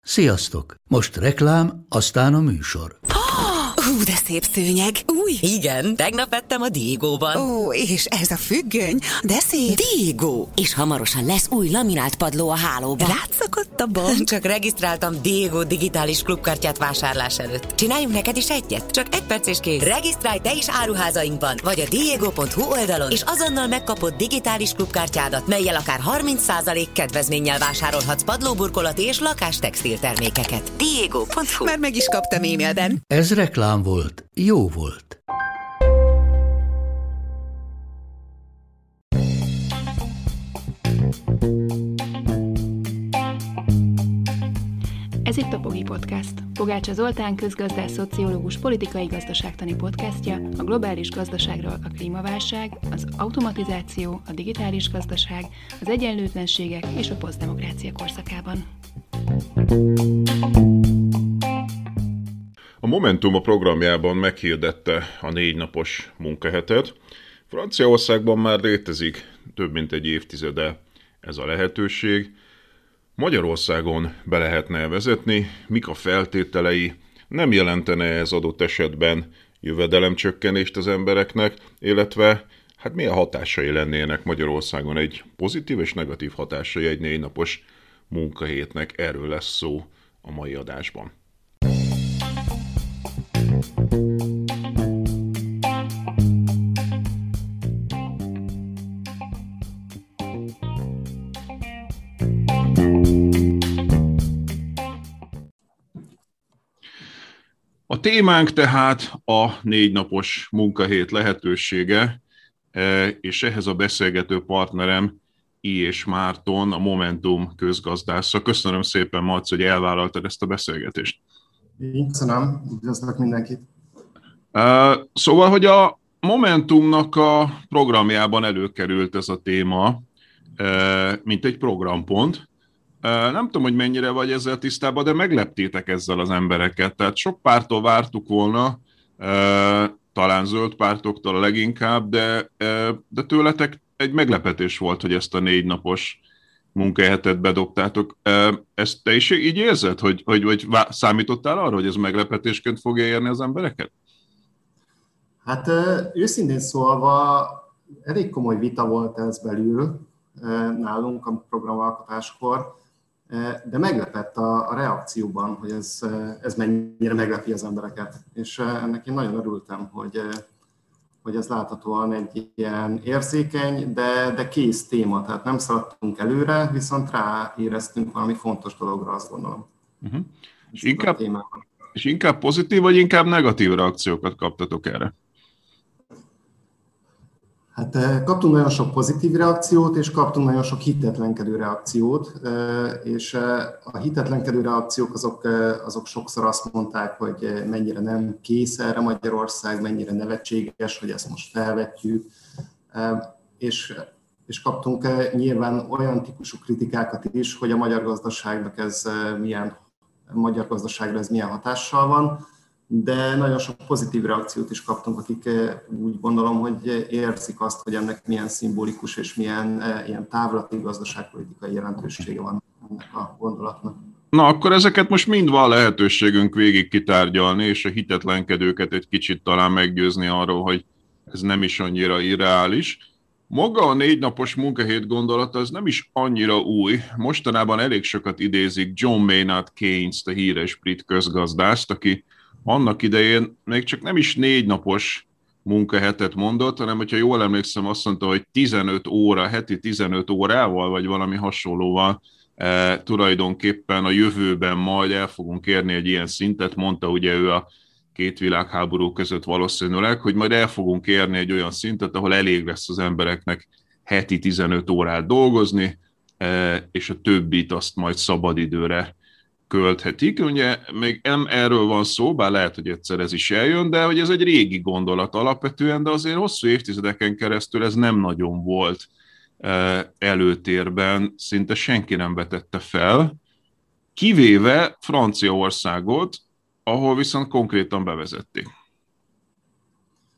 Sziasztok! Most reklám, aztán a műsor. De szép szőnyeg. Új? Igen, tegnap vettem a Diegóban. Ó, és ez a függöny, de szép. Diegó! És hamarosan lesz új laminált padló a hálóban. Rátszakadt a bank. Csak regisztráltam Diegó digitális klubkártyát vásárlás előtt. Csináljunk neked is egyet? Csak 1 perc és kész. Regisztrálj te is áruházainkban, vagy a diego.hu oldalon, és azonnal megkapod digitális klubkártyádat, mellyel akár 30% kedvezménnyel vásárolhatsz padlóburkolati és lakástextil termékeket. Diego.hu. Már meg is kaptam e-mailben. Ez reklám volt, jó volt. Ez itt a Pogi Podcast. Pogácsa Zoltán közgazdász, szociológus, politikai gazdaságtani podcastja a globális gazdaságról, a klímaválság, az automatizáció, a digitális gazdaság, az egyenlőtlenségek és a posztdemokrácia korszakában. A Momentum a programjában meghirdette a 4 napos munkahetet. Franciaországban már létezik több mint egy évtizede ez a lehetőség. Magyarországon be lehetne vezetni, mik a feltételei, nem jelentene ez adott esetben jövedelemcsökkenést az embereknek, illetve milyen hatásai lennének Magyarországon, egy pozitív és negatív hatásai egy 4 napos munkahétnek. Erről lesz szó a mai adásban. A témánk tehát a 4 napos munkahét lehetősége, és ehhez a beszélgető partnerem I. Márton, a Momentum közgazdásza. Köszönöm szépen, Marci, hogy elvállaltad ezt a beszélgetést. Én köszönöm, üdvözlök mindenkit. Szóval, hogy a Momentumnak a programjában előkerült ez a téma, mint egy programpont. Nem tudom, hogy mennyire vagy ezzel tisztában, de megleptétek ezzel az embereket. Tehát sok pártól vártuk volna, talán zöld pártoktól a leginkább, de tőletek egy meglepetés volt, hogy ezt a 4 napos munkahetet bedobtátok. Ezt te is így érzed, hogy számítottál arra, hogy ez meglepetésként fogja érni az embereket? Hát őszintén szólva elég komoly vita volt ez belül nálunk a programalkotáskor, de meglepett a reakcióban, hogy ez mennyire meglepi az embereket. És ennek én nagyon örültem, hogy ez láthatóan egy ilyen érzékeny, de kész téma. Tehát nem szaladtunk előre, viszont ráéreztünk valami fontos dologra, azt gondolom. Uh-huh. És inkább pozitív, vagy inkább negatív reakciókat kaptatok erre? Hát kaptunk nagyon sok pozitív reakciót, és kaptunk nagyon sok hitetlenkedő reakciót, és a hitetlenkedő reakciók azok sokszor azt mondták, hogy mennyire nem kész erre Magyarország, mennyire nevetséges, hogy ezt most felvetjük, és kaptunk nyilván olyan típusú kritikákat is, hogy a magyar gazdaságra ez milyen hatással van, de nagyon sok pozitív reakciót is kaptunk, akik úgy gondolom, hogy érzik azt, hogy ennek milyen szimbolikus és milyen ilyen távlati gazdaságpolitikai jelentősége van ennek a gondolatnak. Na, akkor ezeket most mind van lehetőségünk végig kitárgyalni, és a hitetlenkedőket egy kicsit talán meggyőzni arról, hogy ez nem is annyira irreális. Maga a 4 napos munkahét gondolata az nem is annyira új. Mostanában elég sokat idézik John Maynard Keynes-t, a híres brit közgazdászt, aki annak idején még csak nem is 4 napos munkahetet mondott, hanem, hogyha jól emlékszem, azt mondta, hogy 15 óra, heti 15 órával, vagy valami hasonlóval tulajdonképpen a jövőben majd el fogunk érni egy ilyen szintet, mondta ugye ő a 2 világháború között valószínűleg, hogy majd el fogunk érni egy olyan szintet, ahol elég lesz az embereknek heti 15 órát dolgozni, és a többit azt majd szabadidőre költhetik. Ugye még nem erről van szó, bár lehet, hogy egyszer ez is eljön, de hogy ez egy régi gondolat alapvetően, de azért hosszú évtizedeken keresztül ez nem nagyon volt előtérben, szinte senki nem vetette fel, kivéve Franciaországot, ahol viszont konkrétan bevezették.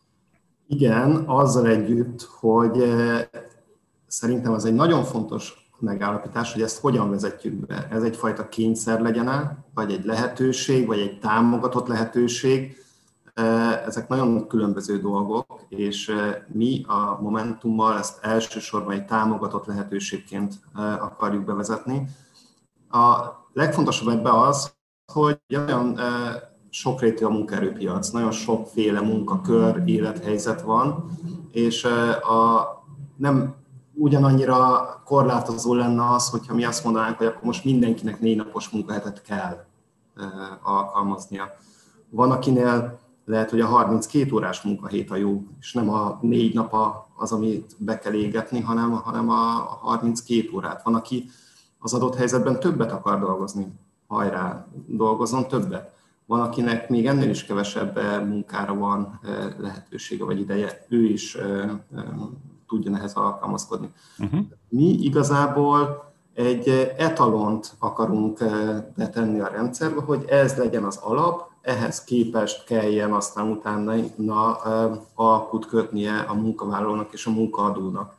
Igen, azzal együtt, hogy szerintem az egy nagyon fontos megállapítás, hogy ezt hogyan vezetjük be. Ez egyfajta kényszer legyen-e, vagy egy lehetőség, vagy egy támogatott lehetőség. Ezek nagyon különböző dolgok, és mi a Momentummal ezt elsősorban egy támogatott lehetőségként akarjuk bevezetni. A legfontosabb ebben az, hogy olyan sokrétű a munkaerőpiac, nagyon sokféle munkakör, élethelyzet van, és nem ugyanannyira korlátozó lenne az, hogyha mi azt mondanánk, hogy akkor most mindenkinek 4 napos munkahetet kell alkalmaznia. Van, akinél lehet, hogy a 32 órás munkahét a jó, és nem a 4 nap az, amit be kell égetni, hanem a 32 órát. Van, aki az adott helyzetben többet akar dolgozni, hajrá, dolgozzon többet. Van, akinek még ennél is kevesebb munkára van lehetősége vagy ideje, ő is tudjon ehhez alkalmazkodni. Mi igazából egy etalont akarunk betenni a rendszerbe, hogy ez legyen az alap, ehhez képest kelljen aztán utána alkut kötnie a munkavállalónak és a munkaadónak.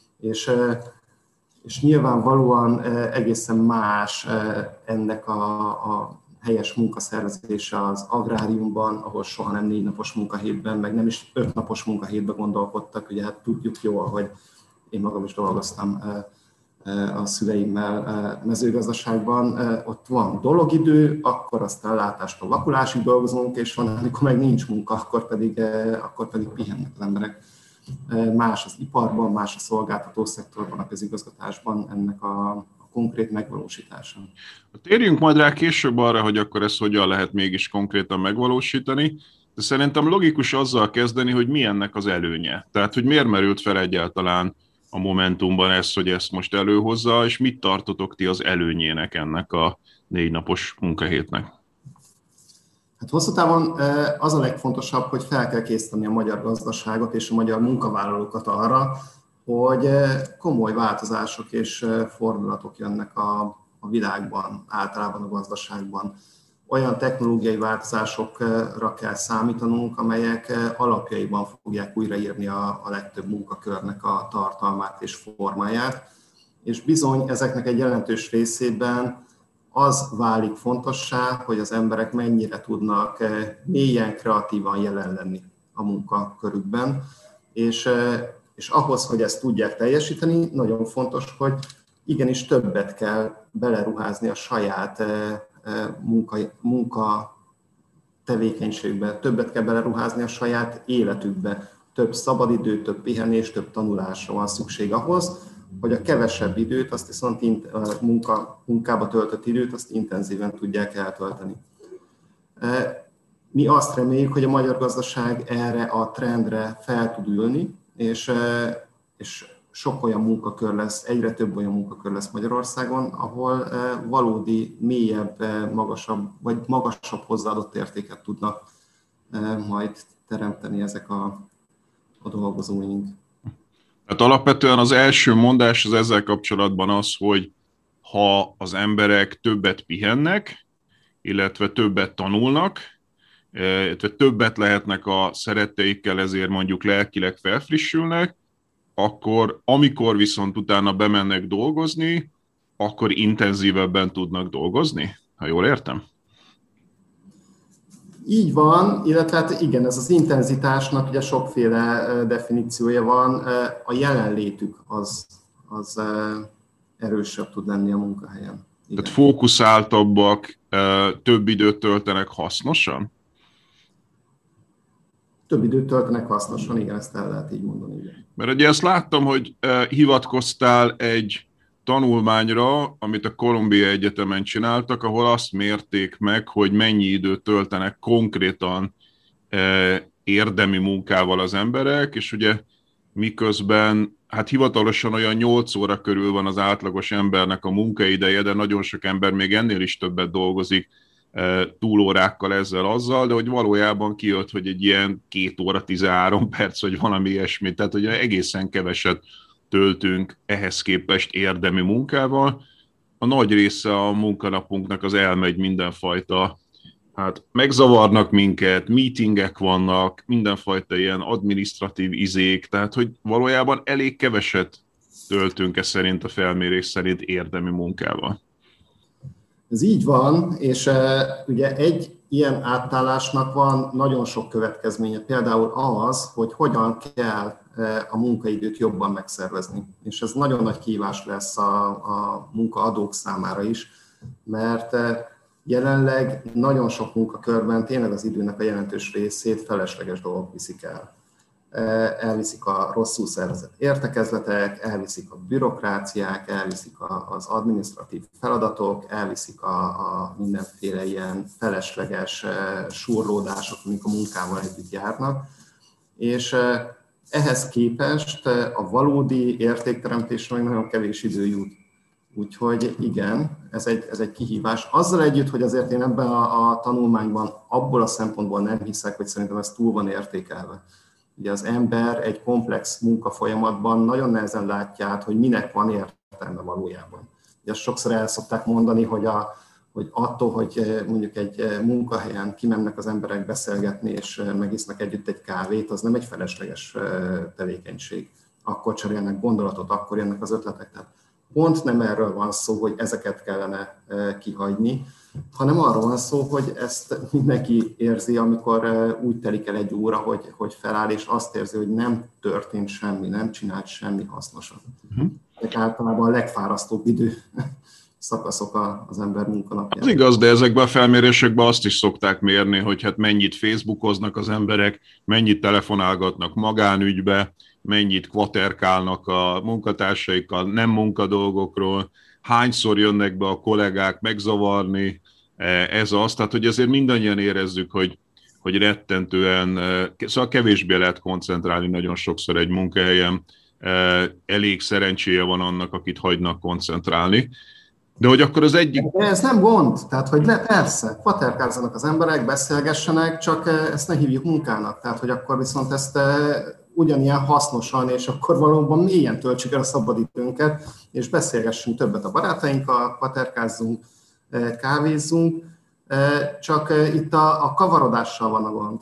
És nyilvánvalóan egészen más ennek a helyes munkaszervezése az agráriumban, ahol soha nem 4 napos munkahétben, meg nem is 5 napos munkahétben gondolkodtak. Ugye hát tudjuk jól, hogy én magam is dolgoztam a szüleimmel mezőgazdaságban. Ott van dologidő, akkor aztán látástól vakulásig dolgozunk, és van, amikor meg nincs munka, akkor pedig pihennek az emberek. Más az iparban, más a szolgáltató szektorban, a közigazgatásban ennek a konkrét megvalósítása. Térjünk majd rá később arra, hogy akkor ezt hogyan lehet mégis konkrétan megvalósítani, de szerintem logikus azzal kezdeni, hogy mi ennek az előnye. Tehát, hogy miért merült fel egyáltalán a Momentumban ez, hogy ezt most előhozza, és mit tartotok ti az előnyének ennek a 4 napos munkahétnek? Hát hosszú távon az a legfontosabb, hogy fel kell készíteni a magyar gazdaságot és a magyar munkavállalókat arra, hogy komoly változások és fordulatok jönnek a világban, általában a gazdaságban. Olyan technológiai változásokra kell számítanunk, amelyek alapjaiban fogják újraírni a legtöbb munkakörnek a tartalmát és formáját, és bizony ezeknek egy jelentős részében az válik fontossá, hogy az emberek mennyire tudnak mélyen, kreatívan jelen lenni a munkakörükben, és ahhoz, hogy ezt tudják teljesíteni, nagyon fontos, hogy igenis többet kell beleruházni a saját munka tevékenységbe, többet kell beleruházni a saját életükbe. Több szabadidő, több pihenés, több tanulásra van szükség ahhoz, hogy a kevesebb időt, azt viszont munkába töltött időt, azt intenzíven tudják eltölteni. Mi azt reméljük, hogy a magyar gazdaság erre a trendre fel tud ülni, és sok olyan munkakör lesz, egyre több olyan munkakör lesz Magyarországon, ahol valódi, mélyebb, magasabb hozzáadott értéket tudnak majd teremteni ezek a dolgozóink. Hát alapvetően az első mondás az ezzel kapcsolatban az, hogy ha az emberek többet pihennek, illetve többet tanulnak, illetve többet lehetnek a szeretteikkel, ezért mondjuk lelkileg felfrissülnek, akkor amikor viszont utána bemennek dolgozni, akkor intenzívebben tudnak dolgozni, ha jól értem? Így van, illetve hát igen, ez az intenzitásnak ugye sokféle definíciója van. A jelenlétük az erősebb tud lenni a munkahelyen. Igen. Tehát fókuszáltabbak, több időt töltenek hasznosan? Több időt töltenek hasznosan, igen, ezt el lehet így mondani. Igen. Mert ugye ezt láttam, hogy hivatkoztál egy tanulmányra, amit a Columbia Egyetemen csináltak, ahol azt mérték meg, hogy mennyi időt töltenek konkrétan érdemi munkával az emberek, és ugye miközben hát hivatalosan olyan 8 óra körül van az átlagos embernek a munkaideje, de nagyon sok ember még ennél is többet dolgozik túlórákkal ezzel-azzal, de hogy valójában kijött, hogy egy ilyen 2 óra 13 perc, vagy valami ilyesmi, tehát hogy egészen keveset töltünk ehhez képest érdemi munkával. A nagy része a munkanapunknak az elmegy mindenfajta, hát megzavarnak minket, meetingek vannak, mindenfajta ilyen adminisztratív izék, tehát hogy valójában elég keveset töltünk-e szerint a felmérés szerint érdemi munkával. Ez így van, és ugye egy ilyen átállásnak van nagyon sok következménye. Például az, hogy hogyan kell a munkaidőt jobban megszervezni. És ez nagyon nagy kihívás lesz a munkaadók számára is, mert jelenleg nagyon sok munkakörben tényleg az időnek a jelentős részét felesleges dolgok viszik el. Elviszik a rosszul szervezett értekezletek, elviszik a bürokráciák, elviszik az adminisztratív feladatok, elviszik a mindenféle ilyen felesleges surlódások, amik a munkával együtt járnak. És ehhez képest a valódi értékteremtésre még nagyon kevés idő jut. Úgyhogy igen, ez egy kihívás. Azzal együtt, hogy azért én ebben a tanulmányban abból a szempontból nem hiszek, hogy szerintem ez túl van értékelve. Ugye az ember egy komplex munkafolyamatban nagyon nehezen látja át, hogy minek van értelme valójában. Ugye azt sokszor el szokták mondani, hogy attól, hogy mondjuk egy munkahelyen kimennek az emberek beszélgetni, és megisznak együtt egy kávét, az nem egy felesleges tevékenység. Akkor cserélnek gondolatot, akkor jönnek az ötletek. Tehát pont nem erről van szó, hogy ezeket kellene kihagyni, hanem arról van szó, hogy ezt mindenki érzi, amikor úgy telik el egy óra, hogy feláll, és azt érzi, hogy nem történt semmi, nem csinált semmi hasznosat. Ezek általában a legfárasztóbb idő szakaszok az ember munkanapján. Az igaz, de ezekben a felmérésekben azt is szokták mérni, hogy hát mennyit Facebookoznak az emberek, mennyit telefonálgatnak magánügybe, mennyit kvaterkálnak a munkatársaikkal nem munkadolgokról, hányszor jönnek be a kollégák megzavarni, ez az. Tehát, hogy azért mindannyian érezzük, hogy rettentően, szóval kevésbé lehet koncentrálni nagyon sokszor egy munkahelyen, elég szerencséje van annak, akit hagynak koncentrálni. De hogy akkor az egyik... De ez nem gond, tehát hogy persze, kvaterkázzanak az emberek, beszélgessenek, csak ezt ne hívjuk munkának, tehát hogy akkor viszont ezt ugyanilyen hasznosan, és akkor valóban mélyen töltsük el a szabadidőnket, és beszélgessünk többet a barátainkkal, kvaterkázzunk, kávézzunk, csak itt a kavarodással van a gond,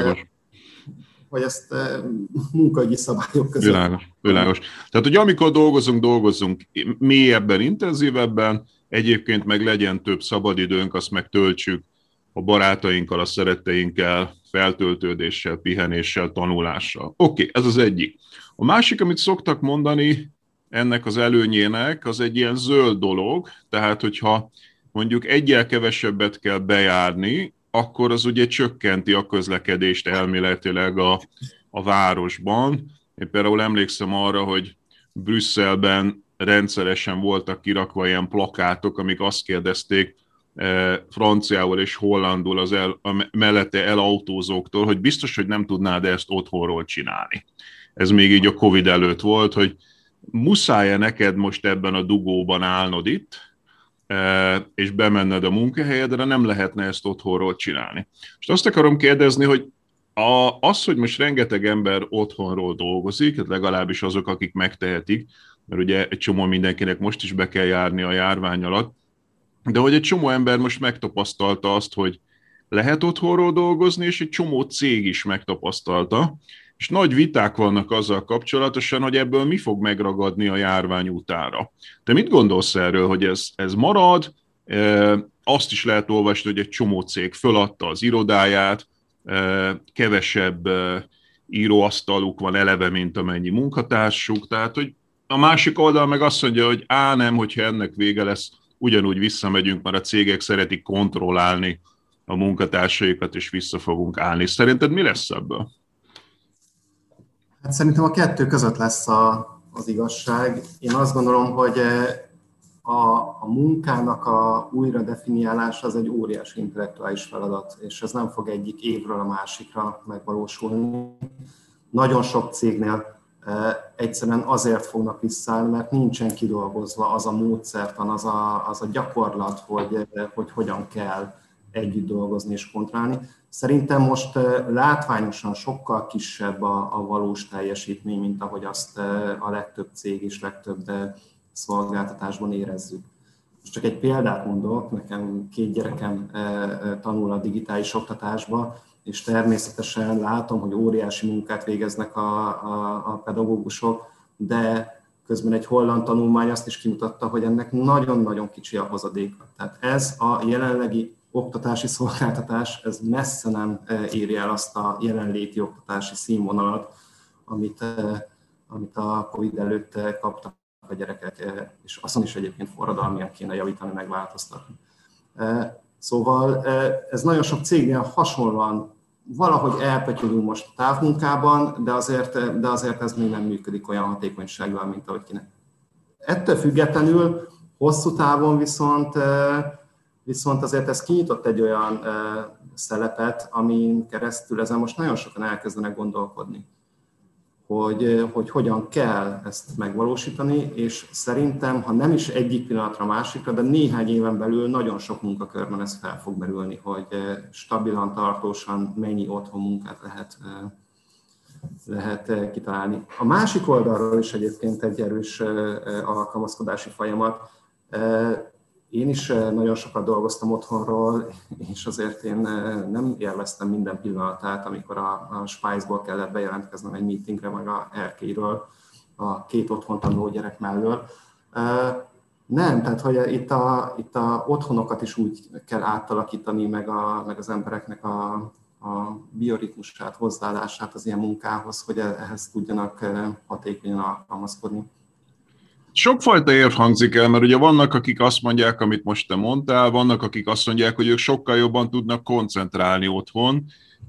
hogy ezt munkaügyi szabályok között. Világos. Tehát, hogy amikor dolgozunk mélyebben, intenzívebben, egyébként meg legyen több szabadidőnk, azt meg töltsük a barátainkkal, a szeretteinkkel, feltöltődéssel, pihenéssel, tanulással. Oké, ez az egyik. A másik, amit szoktak mondani ennek az előnyének, az egy ilyen zöld dolog, tehát hogyha mondjuk egyel kevesebbet kell bejárni, akkor az ugye csökkenti a közlekedést elméletileg a városban. Én például emlékszem arra, hogy Brüsszelben rendszeresen voltak kirakva ilyen plakátok, amik azt kérdezték franciául és hollandul az mellette elautózóktól, hogy biztos, hogy nem tudnád ezt otthonról csinálni. Ez még így a Covid előtt volt, hogy muszáj-e neked most ebben a dugóban állnod itt, és bemenned a munkahelyedre, nem lehetne ezt otthonról csinálni. És azt akarom kérdezni, hogy az, hogy most rengeteg ember otthonról dolgozik, legalábbis azok, akik megtehetik, mert ugye egy csomó mindenkinek most is be kell járni a járvány alatt, de hogy egy csomó ember most megtapasztalta azt, hogy lehet otthonról dolgozni, és egy csomó cég is megtapasztalta, és nagy viták vannak azzal kapcsolatosan, hogy ebből mi fog megragadni a járvány utára. Te mit gondolsz erről, hogy ez marad? Azt is lehet olvasni, hogy egy csomó cég föladta az irodáját, kevesebb íróasztaluk van eleve, mint amennyi munkatársuk. Tehát, hogy a másik oldal meg azt mondja, hogy nem, hogyha ennek vége lesz, ugyanúgy visszamegyünk, mert a cégek szeretik kontrollálni a munkatársaikat, és vissza fogunk állni. Szerinted mi lesz ebből? Hát szerintem a kettő között lesz az igazság. Én azt gondolom, hogy a munkának a újra definiálása az egy óriási intellektuális feladat, és ez nem fog egyik évről a másikra megvalósulni. Nagyon sok cégnél egyszerűen azért fognak visszaállni, mert nincsen kidolgozva az a módszertan, az a gyakorlat, hogy hogyan kell együtt dolgozni és kontrollálni. Szerintem most látványosan sokkal kisebb a valós teljesítmény, mint ahogy azt a legtöbb cég és legtöbb szolgáltatásban érezzük. Most csak egy példát mondok, nekem 2 gyerekem tanul a digitális oktatásba, és természetesen látom, hogy óriási munkát végeznek a pedagógusok, de Közben egy holland tanulmány azt is kimutatta, hogy ennek nagyon-nagyon kicsi a hozadéka. Tehát ez a jelenlegi oktatási szolgáltatás, ez messze nem éri el azt a jelenléti oktatási színvonalat, amit a Covid előtt kaptak a gyerekek, és azon is egyébként forradalmian kéne javítani, megváltoztatni. Szóval ez nagyon sok cégnél hasonlóan valahogy elpötyögünk most a távmunkában, de azért ez még nem működik olyan hatékonysággal, mint ahogy kéne. Ettől függetlenül hosszú távon viszont azért ez kinyitott egy olyan szelepet, amin keresztül ezen most nagyon sokan elkezdenek gondolkodni, hogy hogyan kell ezt megvalósítani, és szerintem, ha nem is egyik pillanatra másikra, de néhány éven belül nagyon sok munkakörben ez fel fog merülni, hogy stabilan, tartósan mennyi otthon munkát lehet kitalálni. A másik oldalról is egyébként egy erős alkalmazkodási folyamat. Én is nagyon sokat dolgoztam otthonról, és azért én nem élveztem minden pillanatát, amikor a Spice-ból kellett bejelentkeznem egy meetingre, meg a Erkélyről, a 2 otthon tanuló gyerek mellől. Nem, tehát hogy itt a otthonokat is úgy kell átalakítani, meg az embereknek a bioritmusát, hozzáállását az ilyen munkához, hogy ehhez tudjanak hatékonyan alkalmazkodni. Sokfajta érv hangzik el, mert ugye vannak, akik azt mondják, amit most te mondtál, vannak, akik azt mondják, hogy ők sokkal jobban tudnak koncentrálni otthon.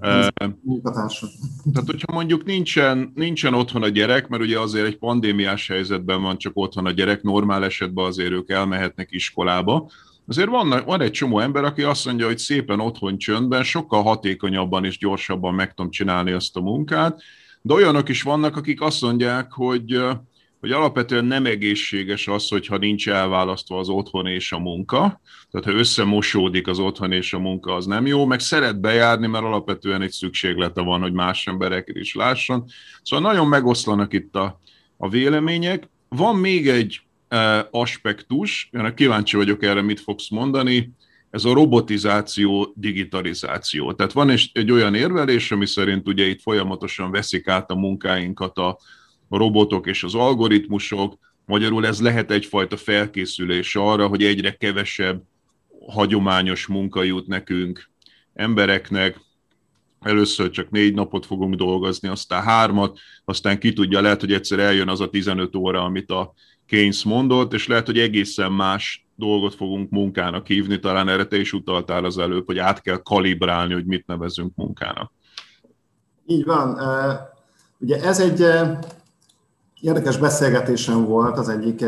Tehát, hogyha mondjuk nincsen otthon a gyerek, mert ugye azért egy pandémiás helyzetben van csak otthon a gyerek, normál esetben azért ők elmehetnek iskolába. Azért van egy csomó ember, aki azt mondja, hogy szépen otthon csöndben, sokkal hatékonyabban és gyorsabban meg tudom csinálni azt a munkát, de olyanok is vannak, akik azt mondják, hogy alapvetően nem egészséges az, hogyha nincs elválasztva az otthon és a munka. Tehát ha összemosódik az otthon és a munka, az nem jó, meg szeret bejárni, mert alapvetően egy szükséglete van, hogy más embereket is lásson. Szóval nagyon megoszlanak itt a vélemények. Van még egy aspektus, én kíváncsi vagyok erre, mit fogsz mondani, ez a robotizáció, digitalizáció. Tehát van egy olyan érvelés, ami szerint ugye itt folyamatosan veszik át a munkáinkat a robotok és az algoritmusok, magyarul ez lehet egyfajta felkészülés arra, hogy egyre kevesebb hagyományos munka jut nekünk, embereknek. Először csak 4 napot fogunk dolgozni, aztán 3, aztán ki tudja, lehet, hogy egyszer eljön az a 15 óra, amit a Keynes mondott, és lehet, hogy egészen más dolgot fogunk munkának hívni, talán erre te is utaltál az előbb, hogy át kell kalibrálni, hogy mit nevezünk munkának. Így van. Ugye ez egy érdekes beszélgetésem volt az egyik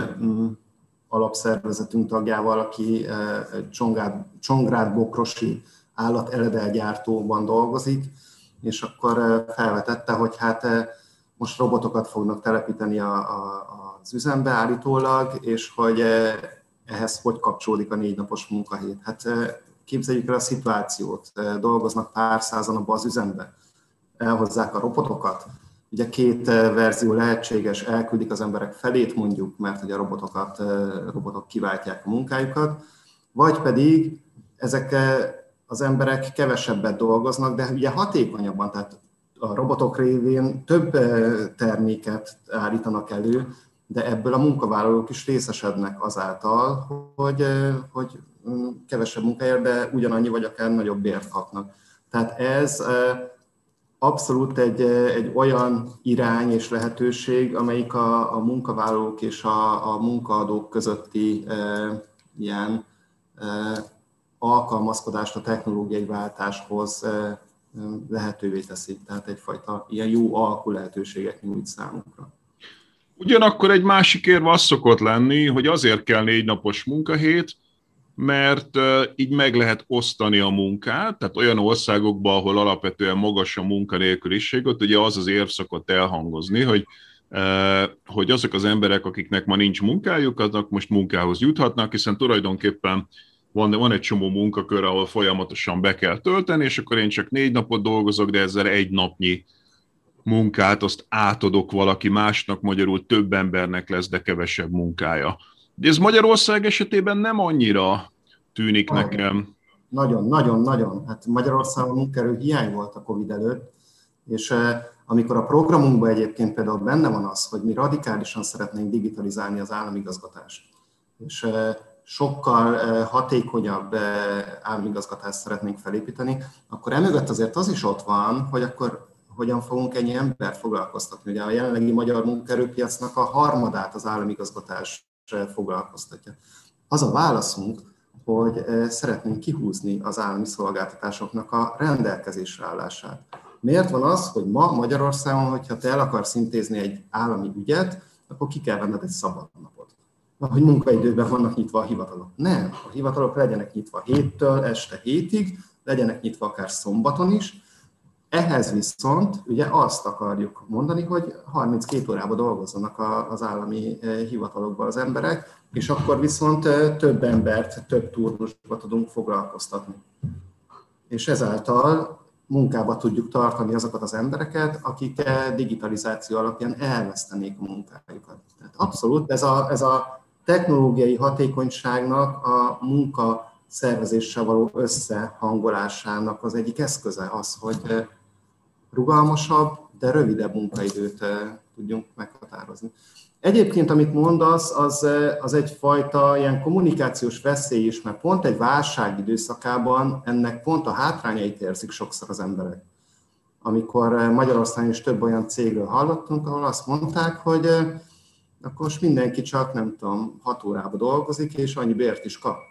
alapszervezetünk tagjával, aki Csongrád Bokrosi állateledel-gyártóban dolgozik, és akkor felvetette, hogy hát most robotokat fognak telepíteni az üzembe állítólag, és hogy ehhez hogy kapcsolódik a 4 napos munkahét. Hát képzeljük el a szituációt, dolgoznak pár százan abban az üzembe, elhozzák a robotokat. Ugye 2 verzió lehetséges, elküldik az emberek felét mondjuk, mert hogy a robotok kiváltják a munkájukat, vagy pedig ezek az emberek kevesebbet dolgoznak, de ugye hatékonyabban, tehát a robotok révén több terméket állítanak elő, de ebből a munkavállalók is részesednek azáltal, hogy kevesebb munkáért, de ugyanannyi vagy akár nagyobb bért kapnak. Tehát ez abszolút egy olyan irány és lehetőség, amelyik a munkavállalók és a munkaadók közötti ilyen alkalmazkodást a technológiai váltáshoz lehetővé teszi. Tehát egyfajta ilyen jó alkú lehetőséget nyújt számunkra. Ugyanakkor egy másik érv az szokott lenni, hogy azért kell 4 napos munkahét, mert így meg lehet osztani a munkát, tehát olyan országokban, ahol alapvetően magas a munkanélküliség, ott ugye az érv szokott elhangozni, hogy azok az emberek, akiknek ma nincs munkájuk, azok most munkához juthatnak, hiszen tulajdonképpen van egy csomó munkakör, ahol folyamatosan be kell tölteni, és akkor én csak 4 napot dolgozok, de ezzel 1 napnyi munkát azt átadok valaki másnak, magyarul több embernek lesz, de kevesebb munkája. De ez Magyarország esetében nem annyira tűnik nekem. Nagyon. Hát Magyarországon munkaerő hiány volt a Covid előtt, És amikor a programunkban egyébként például benne van az, hogy mi radikálisan szeretnénk digitalizálni az államigazgatást, és sokkal hatékonyabb államigazgatást szeretnénk felépíteni, akkor emögött azért az is ott van, hogy akkor hogyan fogunk ennyi embert foglalkoztatni. Ugye a jelenlegi magyar munkaerőpiacnak a harmadát az államigazgatás foglalkoztatja. Az a válaszunk, hogy szeretnénk kihúzni az állami szolgáltatásoknak a rendelkezésre állását. Miért van az, hogy ma Magyarországon, hogyha te el akarsz intézni egy állami ügyet, akkor ki kell venned egy szabadnapot? Hogy munkaidőben vannak nyitva a hivatalok. Nem, a hivatalok legyenek nyitva héttől este 7-ig, legyenek nyitva akár szombaton is. Ehhez viszont ugye azt akarjuk mondani, hogy 32 órában dolgozzanak az állami hivatalokban az emberek, és akkor viszont több embert, több turnusba tudunk foglalkoztatni. És ezáltal munkába tudjuk tartani azokat az embereket, akik digitalizáció alapján elvesztenék a munkájukat. Tehát abszolút ez a technológiai hatékonyságnak a munka szervezéssel való összehangolásának az egyik eszköze az, hogy rugalmasabb, de rövidebb munkaidőt tudjunk meghatározni. Egyébként, amit mondasz, az egyfajta ilyen kommunikációs veszély is, mert pont egy válság időszakában ennek pont a hátrányait érzik sokszor az emberek. Amikor Magyarországon is több olyan cégről hallottunk, ahol azt mondták, hogy akkor most mindenki csak, nem tudom, 6 órába dolgozik, és annyi bért is kap.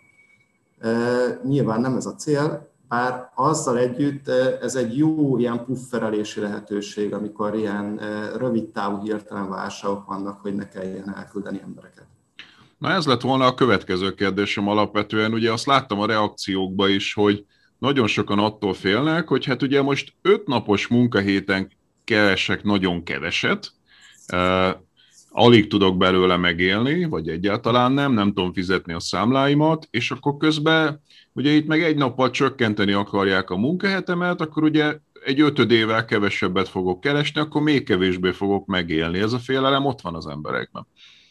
Nyilván nem ez a cél, bár azzal együtt ez egy jó ilyen pufferelési lehetőség, amikor ilyen rövid távú hirtelen válságok vannak, hogy ne kelljen elküldeni embereket. Na ez lett volna a következő kérdésem alapvetően. Ugye azt láttam a reakciókban is, hogy nagyon sokan attól félnek, hogy hát ugye most 5 napos munkahéten keresek nagyon keveset, alig tudok belőle megélni, vagy egyáltalán nem tudom fizetni a számláimat, és akkor közben ugye itt meg 1 nappal csökkenteni akarják a munkahetemet, akkor ugye egy 5-ével kevesebbet fogok keresni, akkor még kevésbé fogok megélni. Ez a félelem ott van az emberekben.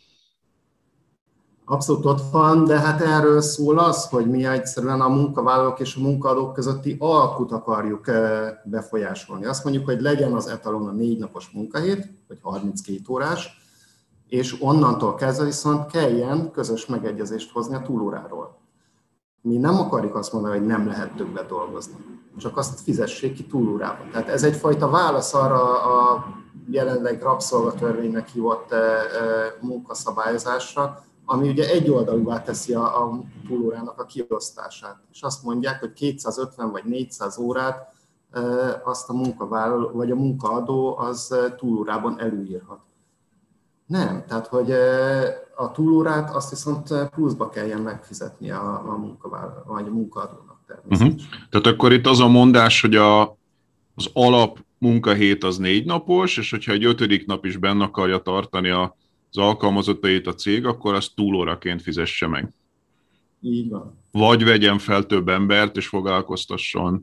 Abszolút ott van, de hát erről szól az, hogy mi egyszerűen a munkavállalók és a munkaadók közötti alkut akarjuk befolyásolni. Azt mondjuk, hogy legyen az etalon a 4 napos munkahét, vagy 32 órás, és onnantól kezdve viszont kelljen közös megegyezést hozni a túlóráról. Mi nem akarjuk azt mondani, hogy nem lehet többet dolgozni, csak azt fizessék ki túlórában. Tehát ez egyfajta válasz arra a jelenleg rabszolgatörvénynek hívott munkaszabályozásra, ami ugye egyoldalúvá teszi a túlórának a kiosztását. És azt mondják, hogy 250 vagy 400 órát azt a munkavállaló vagy a munkaadó az túlórában előírhat. Nem, tehát hogy a túlórát azt viszont pluszba kelljen megfizetni a munkavállaló vagy a munkaadónak természetesen. Tehát akkor itt az a mondás, hogy az alap munkahét az 4 napos, és hogyha egy 5. nap is benne akarja tartani az alkalmazottait a cég, akkor azt túlóraként fizesse meg. Így van. Vagy vegyen fel több embert, és foglalkoztasson.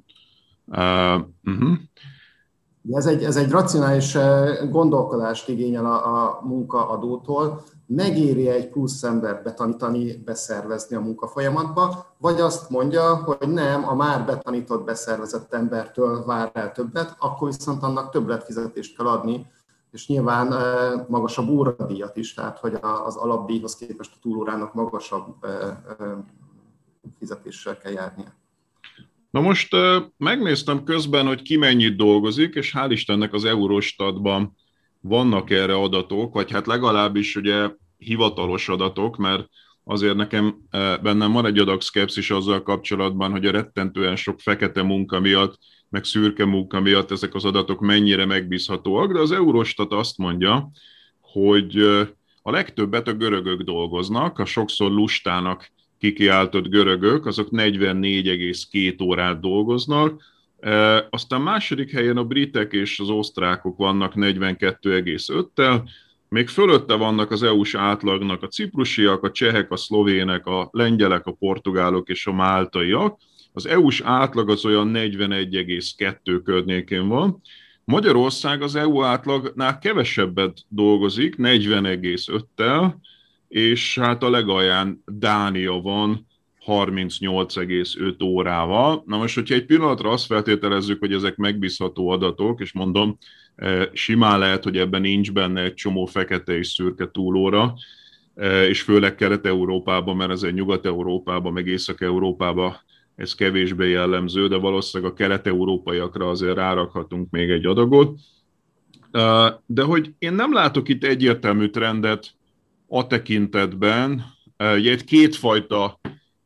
Ez egy racionális gondolkodást igényel a munkaadótól. Megéri egy plusz embert betanítani, beszervezni a munkafolyamatba, vagy azt mondja, hogy nem, a már betanított, beszervezett embertől vár el többet, akkor viszont annak többletfizetést kell adni, és nyilván magasabb óradíjat is, tehát hogy az alapdíjhoz képest a túlórának magasabb fizetéssel kell járnia. Na most megnéztem közben, hogy ki mennyit dolgozik, és hál' Istennek az Eurostatban vannak erre adatok, vagy hát legalábbis ugye hivatalos adatok, mert azért nekem bennem van egy adag szkepszis azzal kapcsolatban, hogy a rettentően sok fekete munka miatt, meg szürke munka miatt ezek az adatok mennyire megbízhatóak, de az Eurostat azt mondja, hogy a legtöbbet a görögök dolgoznak, a sokszor lustának kikiáltott görögök, azok 44,2 órát dolgoznak, aztán második helyen a britek és az osztrákok vannak 42,5-tel, még fölötte vannak az EU-s átlagnak a ciprusiak, a csehek, a szlovének, a lengyelek, a portugálok és a máltaiak. Az EU-s átlag az olyan 41,2 környékén van. Magyarország az EU átlagnál kevesebbet dolgozik, 40,5-tel, és hát a legalján Dánia van 38,5 órával. Na most, hogyha egy pillanatra azt feltételezzük, hogy ezek megbízható adatok, és mondom, simán lehet, hogy ebben nincs benne egy csomó fekete és szürke túlóra, és főleg Kelet-Európában, mert azért Nyugat-Európában, meg Észak-Európában ez kevésbé jellemző, de valószínűleg a kelet-európaiakra azért rárakhatunk még egy adagot. De hogy én nem látok itt egyértelmű trendet a tekintetben, egy kétfajta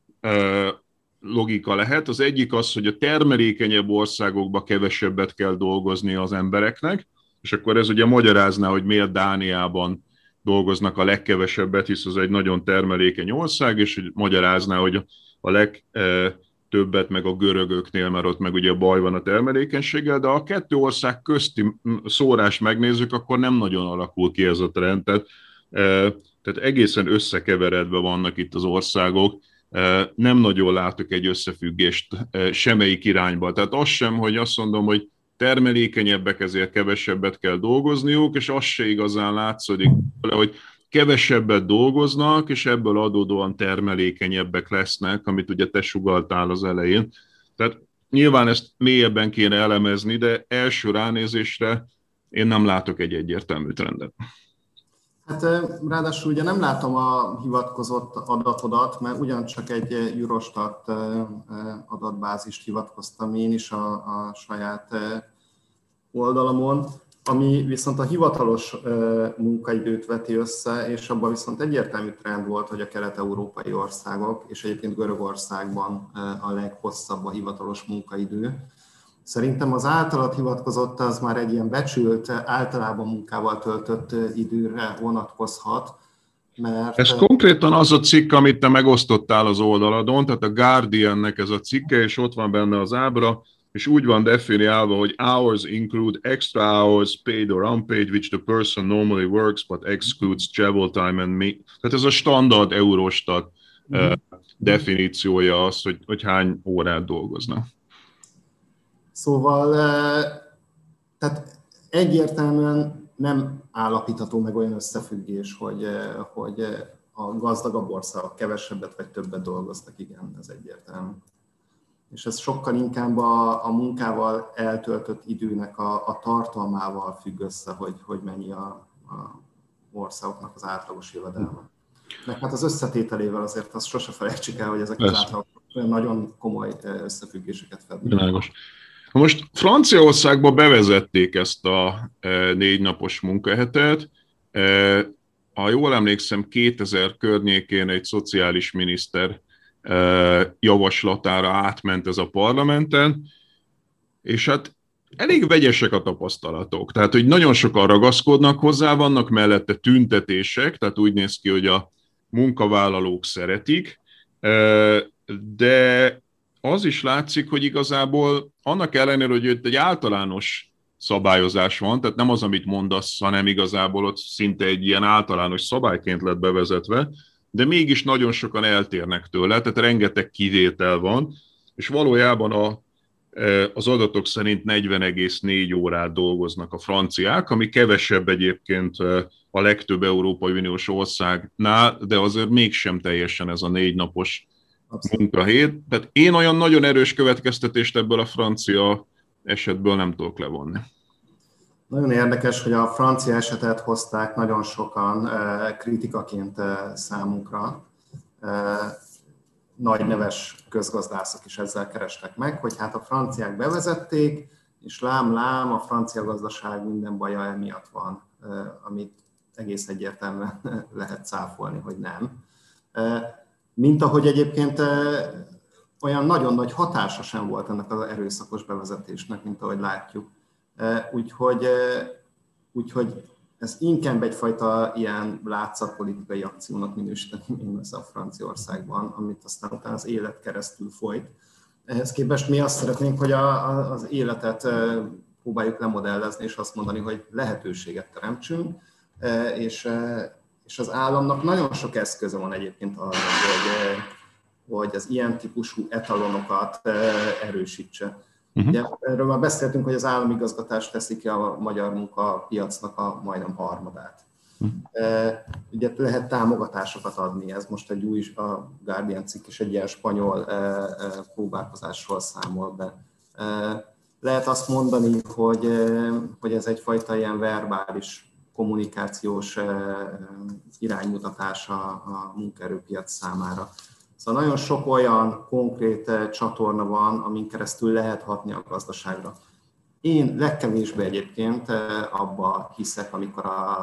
logika lehet. Az egyik az, hogy a termelékenyebb országokban kevesebbet kell dolgozni az embereknek, és akkor ez ugye magyarázná, hogy miért Dániában dolgoznak a legkevesebbet, hisz az egy nagyon termelékeny ország, és hogy magyarázná, hogy a legtöbbet meg a görögöknél, mert ott meg ugye baj van a termelékenységgel, de ha a kettő ország közti szórás megnézzük, akkor nem nagyon alakul ki ez a trend. Tehát egészen összekeveredve vannak itt az országok, nem nagyon látok egy összefüggést semmelyik irányba. Tehát az sem, hogy azt mondom, hogy termelékenyebbek, ezért kevesebbet kell dolgozniuk, és az se igazán látszódik, hogy kevesebbet dolgoznak, és ebből adódóan termelékenyebbek lesznek, amit ugye te sugalltál az elején. Tehát nyilván ezt mélyebben kéne elemezni, de első ránézésre én nem látok egy egyértelmű trendet. Hát ráadásul ugye nem látom a hivatkozott adatodat, mert ugyancsak egy Eurostat adatbázist hivatkoztam én is a saját oldalamon, ami viszont a hivatalos munkaidőt veti össze, és abban viszont egyértelmű trend volt, hogy a kelet-európai országok, és egyébként Görögországban a leghosszabb a hivatalos munkaidő. Szerintem az általad hivatkozott az már egy ilyen becsült, általában munkával töltött időre vonatkozhat, mert... Ez konkrétan az a cikk, amit te megosztottál az oldaladon, tehát a Guardiannek ez a cikke, és ott van benne az ábra, és úgy van definiálva, hogy hours include extra hours, paid or unpaid, which the person normally works, but excludes travel time and me. Tehát ez a standard Eurostat definíciója az, hogy hány órát dolgoznak. Szóval tehát egyértelműen nem állapítható meg olyan összefüggés, hogy a gazdagabb országok kevesebbet vagy többet dolgoztak, igen, ez egyértelmű. És ez sokkal inkább a munkával eltöltött időnek a tartalmával függ össze, hogy mennyi a országoknak az átlagos jövedelme. Meg hát az összetételével azért azt sose felejtsük el, hogy ezek az átlagok nagyon komoly összefüggéseket fednek. Most Franciaországban bevezették ezt a 4 napos munkahetet. Ha jól emlékszem, 2000 környékén egy szociális miniszter javaslatára átment ez a parlamenten, és hát elég vegyesek a tapasztalatok. Tehát, hogy nagyon sokan ragaszkodnak hozzá, vannak mellette tüntetések, tehát úgy néz ki, hogy a munkavállalók szeretik, de az is látszik, hogy igazából annak ellenére, hogy itt egy általános szabályozás van, tehát nem az, amit mondasz, hanem igazából ott szinte egy ilyen általános szabályként lett bevezetve, de mégis nagyon sokan eltérnek tőle, tehát rengeteg kivétel van, és valójában az adatok szerint 40,4 órát dolgoznak a franciák, ami kevesebb egyébként a legtöbb Európai Uniós országnál, de azért mégsem teljesen ez a 4 napos munkahét. Tehát én olyan nagyon erős következtetést ebből a francia esetből nem tudok levonni. Nagyon érdekes, hogy a francia esetet hozták nagyon sokan kritikaként számunkra. Nagy neves közgazdászok is ezzel kerestek meg, hogy hát a franciák bevezették, és lám, a francia gazdaság minden baja emiatt van, amit egész egyértelműen lehet cáfolni, hogy nem. Mint ahogy egyébként olyan nagyon nagy hatása sem volt ennek az erőszakos bevezetésnek, mint ahogy látjuk. Úgyhogy ez inkább egyfajta ilyen látszatpolitikai akciónak minősíteni mindössze a Franciaországban, amit aztán utána az élet keresztül folyt. Ehhez képest mi azt szeretnénk, hogy az életet próbáljuk lemodellezni, és azt mondani, hogy lehetőséget teremtsünk, és az államnak nagyon sok eszköze van egyébként arra, hogy az ilyen típusú etalonokat erősítse. Ugye, erről már beszéltünk, hogy az államigazgatás teszi ki a magyar munkapiacnak a majdnem harmadát. Ugye lehet támogatásokat adni, ez most egy új, a Guardian cikk is egy ilyen spanyol próbálkozásról számol be. Lehet azt mondani, hogy ez egyfajta ilyen verbális kommunikációs iránymutatás a munkaerőpiac számára. Szóval nagyon sok olyan konkrét csatorna van, amin keresztül lehet hatni a gazdaságra. Én legkevésbé egyébként abba hiszek, amikor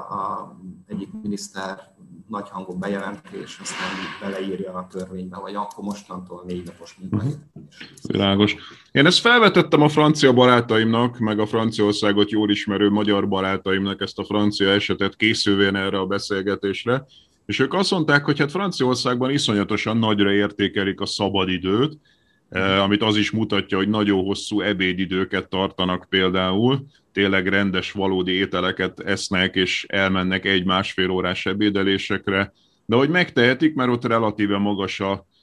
egyik miniszter nagy hangon bejelenti, és aztán beleírja a törvénybe, vagy akkor mostantól 4 napos munkahét. Világos. Én ezt felvetettem a francia barátaimnak, meg a Franciaországot jól ismerő magyar barátaimnak ezt a francia esetet készülvén erre a beszélgetésre, és ők azt mondták, hogy hát Franciaországban iszonyatosan nagyra értékelik a szabadidőt, amit az is mutatja, hogy nagyon hosszú ebédidőket tartanak például, tényleg rendes, valódi ételeket esznek, és elmennek 1-1,5 órás ebédelésekre, de hogy megtehetik, mert ott relatíve magas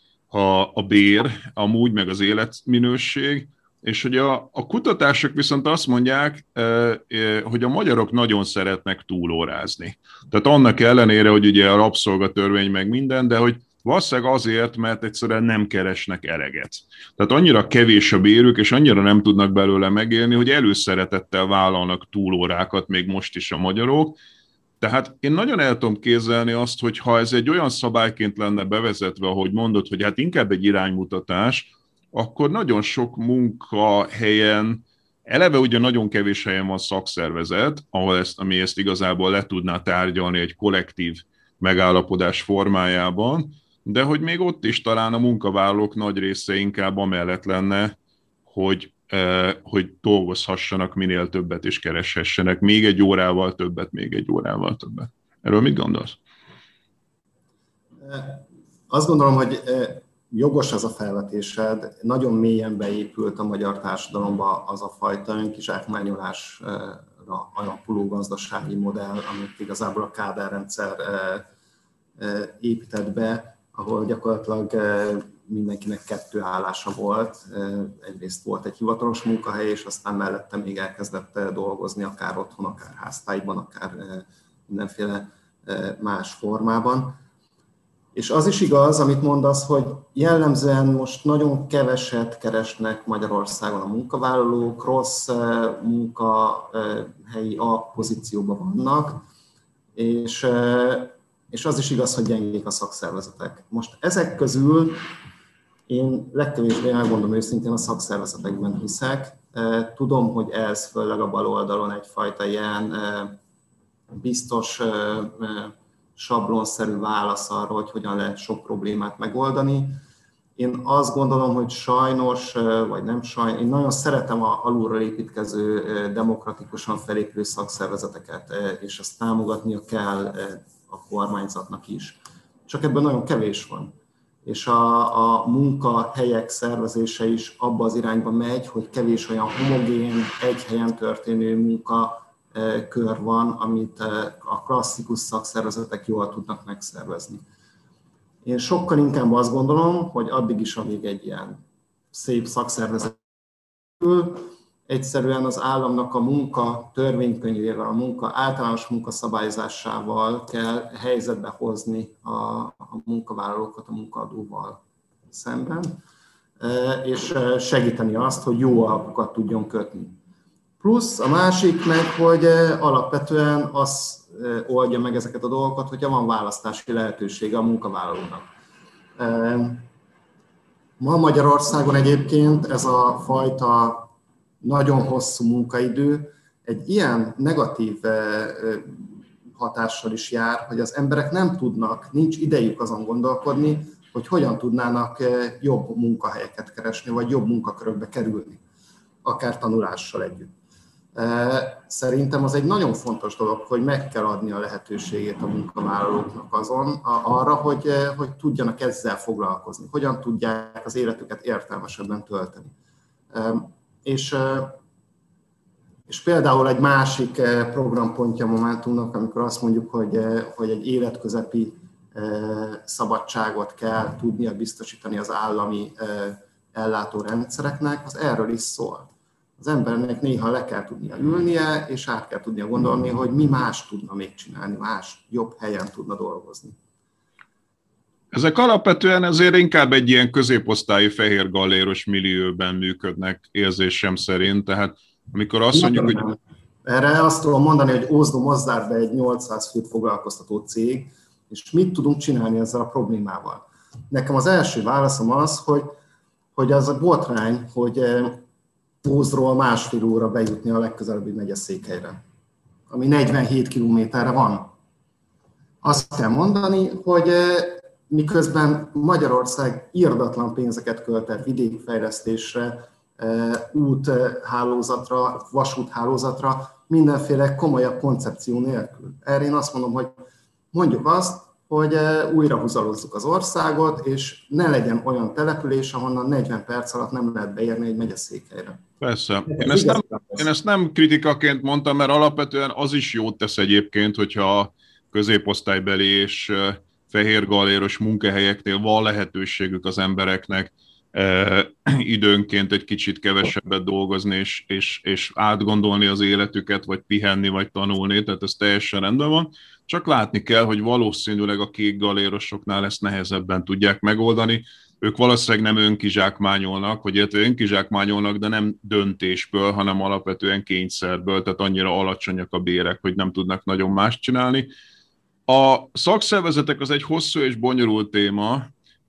a bér, amúgy meg az életminőség, és hogy a kutatások viszont azt mondják, hogy a magyarok nagyon szeretnek túlórázni. Tehát annak ellenére, hogy ugye a rabszolgatörvény meg minden, de hogy valószínűleg azért, mert egyszerűen nem keresnek eleget. Tehát annyira kevés a bérük, és annyira nem tudnak belőle megélni, hogy előszeretettel vállalnak túlórákat még most is a magyarok. Tehát én nagyon el tudom képzelni azt, hogy ha ez egy olyan szabályként lenne bevezetve, ahogy mondod, hogy hát inkább egy iránymutatás, akkor nagyon sok munkahelyen, eleve ugye nagyon kevés helyen van szakszervezet, ami ezt igazából le tudná tárgyalni egy kollektív megállapodás formájában, de hogy még ott is talán a munkavállalók nagy része inkább amellett lenne, hogy dolgozhassanak minél többet és kereshessenek még 1 órával többet, még 1 órával többet. Erről mit gondolsz? Azt gondolom, hogy jogos az a felvetésed. Nagyon mélyen beépült a magyar társadalomba az a fajta önkizsákmányolásra alapuló gazdasági modell, amit igazából a Kádár rendszer épített be, ahol gyakorlatilag mindenkinek 2 állása volt. Egyrészt volt egy hivatalos munkahely, és aztán mellette még elkezdett dolgozni, akár otthon, akár háztályban, akár mindenféle más formában. És az is igaz, amit mondasz, hogy jellemzően most nagyon keveset keresnek Magyarországon a munkavállalók, rossz munkahelyi alpozícióban vannak, és az is igaz, hogy gyengék a szakszervezetek. Most ezek közül én legkevésbé, elmondom őszintén, a szakszervezetekben hiszek. Tudom, hogy ez főleg a bal oldalon egyfajta ilyen biztos sablonszerű válasz arra, hogy hogyan lehet sok problémát megoldani. Én azt gondolom, hogy sajnos, vagy nem sajnos, én nagyon szeretem a alulról építkező, demokratikusan felépülő szakszervezeteket, és ezt támogatnia kell a kormányzatnak is. Csak ebben nagyon kevés van. És a munkahelyek szervezése is abba az irányba megy, hogy kevés olyan homogén, egy helyen történő munkakör van, amit a klasszikus szakszervezetek jól tudnak megszervezni. Én sokkal inkább azt gondolom, hogy addig is, amíg egy ilyen szép szakszervezet egyszerűen az államnak a munka törvénykönyvével, a munka általános munkaszabályzásával kell helyzetbe hozni a munkavállalókat a munkaadóval szemben, és segíteni azt, hogy jó alapokat tudjon kötni. Plusz a másik meg, hogy alapvetően az oldja meg ezeket a dolgokat, hogyha van választási lehetősége a munkavállalónak. Ma Magyarországon egyébként ez a fajta nagyon hosszú munkaidő egy ilyen negatív hatással is jár, hogy az emberek nem tudnak, nincs idejük azon gondolkodni, hogy hogyan tudnának jobb munkahelyeket keresni, vagy jobb munkakörökbe kerülni, akár tanulással együtt. Szerintem az egy nagyon fontos dolog, hogy meg kell adni a lehetőségét a munkavállalóknak arra, hogy tudjanak ezzel foglalkozni, hogyan tudják az életüket értelmesebben tölteni. És például egy másik programpontja a Momentumnak, amikor azt mondjuk, hogy egy életközepi szabadságot kell tudnia biztosítani az állami ellátórendszereknek, az erről is szól. az embernek néha le kell tudnia ülnie, és át kell tudnia gondolni, hogy mi más tudna még csinálni, más, jobb helyen tudna dolgozni. Ezek alapvetően azért inkább egy ilyen középosztályi fehér galléros millióben működnek érzésem szerint, tehát amikor azt mondjuk, hogy... Erre azt tudom mondani, hogy Ózdó Mozdárd egy 800 főt foglalkoztató cég, és mit tudunk csinálni ezzel a problémával? Nekem az első válaszom az, hogy az a botrány, hogy Ózdról 1,5 óra bejutni a legközelebbi megyeszékhelyre, ami 47 kilométerre van. Azt kell mondani, hogy miközben Magyarország irdatlan pénzeket költett vidékfejlesztésre, úthálózatra, vasúthálózatra, mindenféle komolyabb koncepció nélkül. Erre én azt mondom, hogy mondjuk azt, hogy újra húzalozzuk az országot, és ne legyen olyan település, ahonnan 40 perc alatt nem lehet beérni egy megyeszékhelyre. Persze. Én ezt nem kritikaként mondtam, mert alapvetően az is jót tesz egyébként, hogyha a középosztálybeli és fehér galléros munkahelyeknél van lehetőségük az embereknek időnként egy kicsit kevesebbet dolgozni, és átgondolni az életüket, vagy pihenni, vagy tanulni, tehát ez teljesen rendben van. Csak látni kell, hogy valószínűleg a kék galérosoknál ezt nehezebben tudják megoldani. Ők valószínűleg nem önkizsákmányolnak, vagy önkizsákmányolnak, de nem döntésből, hanem alapvetően kényszerből, tehát annyira alacsonyak a bérek, hogy nem tudnak nagyon mást csinálni. A szakszervezetek az egy hosszú és bonyolult téma,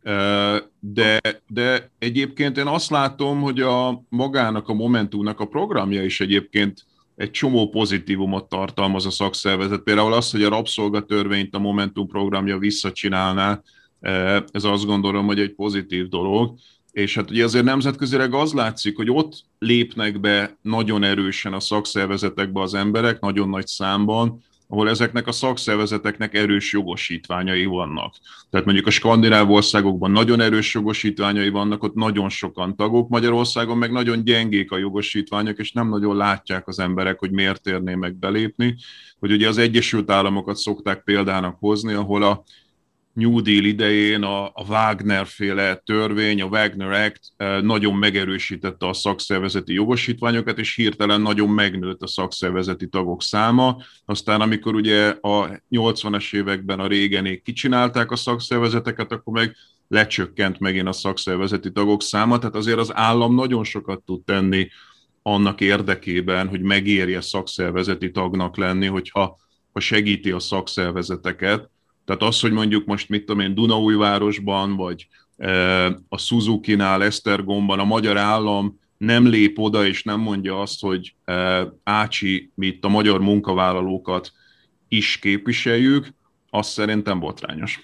de egyébként én azt látom, hogy magának a Momentumnak a programja is egyébként egy csomó pozitívumot tartalmaz a szakszervezet. Például az, hogy a rabszolgatörvényt a Momentum programja visszacsinálná, ez azt gondolom, hogy egy pozitív dolog. És hát ugye azért nemzetközileg az látszik, hogy ott lépnek be nagyon erősen a szakszervezetekbe az emberek, nagyon nagy számban, ahol ezeknek a szakszervezeteknek erős jogosítványai vannak. Tehát mondjuk a skandináv országokban nagyon erős jogosítványai vannak, ott nagyon sokan tagok, Magyarországon meg nagyon gyengék a jogosítványok, és nem nagyon látják az emberek, hogy miért érnének belépni. Hogy ugye az Egyesült Államokat szokták példának hozni, ahol a New Deal idején a Wagner-féle törvény, a Wagner Act nagyon megerősítette a szakszervezeti jogosítványokat, és hirtelen nagyon megnőtt a szakszervezeti tagok száma. Aztán amikor ugye a 80-as években a Reaganék kicsinálták a szakszervezeteket, akkor meg lecsökkent megint a szakszervezeti tagok száma, tehát azért az állam nagyon sokat tud tenni annak érdekében, hogy megérje szakszervezeti tagnak lenni, hogyha segíti a szakszervezeteket. Tehát az, hogy mondjuk most mit tudom én, Dunaújvárosban, vagy a Suzuki-nál, Esztergomban a magyar állam nem lép oda, és nem mondja azt, hogy Ácsi, mi itt a magyar munkavállalókat is képviseljük, az szerintem botrányos.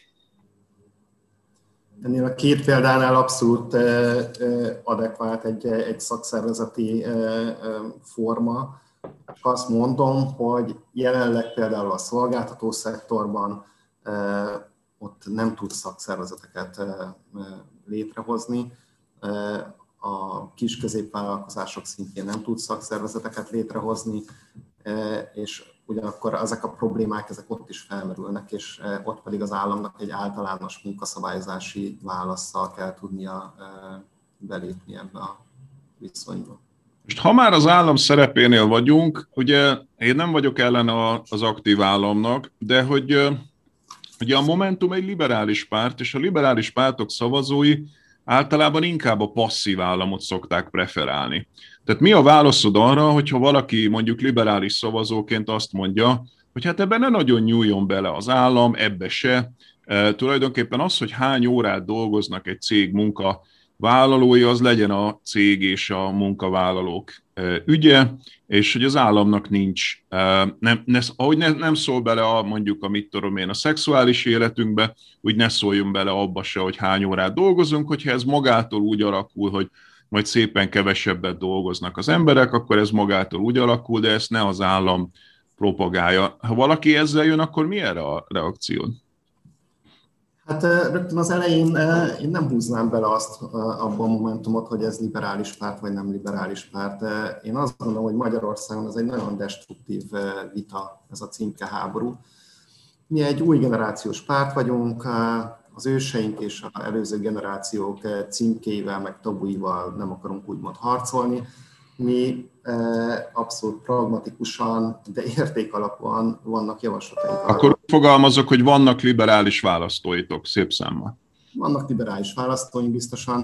Ennél a két példánál abszolút adekvát egy szakszervezeti forma. Azt mondom, hogy jelenleg például a szolgáltató szektorban ott nem tud szakszervezeteket létrehozni, a kis középvállalkozások szintjén nem tud szakszervezeteket létrehozni, és ugyanakkor ezek a problémák ezek ott is felmerülnek, és ott pedig az államnak egy általános munkaszabályozási válasszal kell tudnia belépni ebbe a viszonyba. Most ha már az állam szerepénél vagyunk, ugye én nem vagyok ellen az aktív államnak, de hogy ugye a Momentum egy liberális párt, és a liberális pártok szavazói általában inkább a passzív államot szokták preferálni. Tehát mi a válaszod arra, hogyha valaki mondjuk liberális szavazóként azt mondja, hogy hát ebben ne nagyon nyúljon bele az állam, ebbe se. Tulajdonképpen az, hogy hány órát dolgoznak egy cég munkavállalói, az legyen a cég és a munkavállalók ügye, és hogy az államnak nincs, ahogy nem szól bele mondjuk a szexuális életünkbe, úgy ne szóljunk bele abba se, hogy hány órát dolgozunk, hogyha ez magától úgy alakul, hogy majd szépen kevesebbet dolgoznak az emberek, akkor ez magától úgy alakul, de ezt ne az állam propagálja. Ha valaki ezzel jön, akkor mi erre a reakciód? Hát rögtön az elején én nem húznám bele azt abban a Momentumot, hogy ez liberális párt vagy nem liberális párt. Én azt gondolom, hogy Magyarországon ez egy nagyon destruktív vita, ez a címkeháború. Mi egy új generációs párt vagyunk, az őseink és az előző generációk címkéivel, meg tabuival nem akarunk úgymond harcolni. mi abszolút pragmatikusan, de értékalapúan vannak javaslataink. Akkor fogalmazok, hogy vannak liberális választóitok, szép számmal. Vannak liberális választóink biztosan,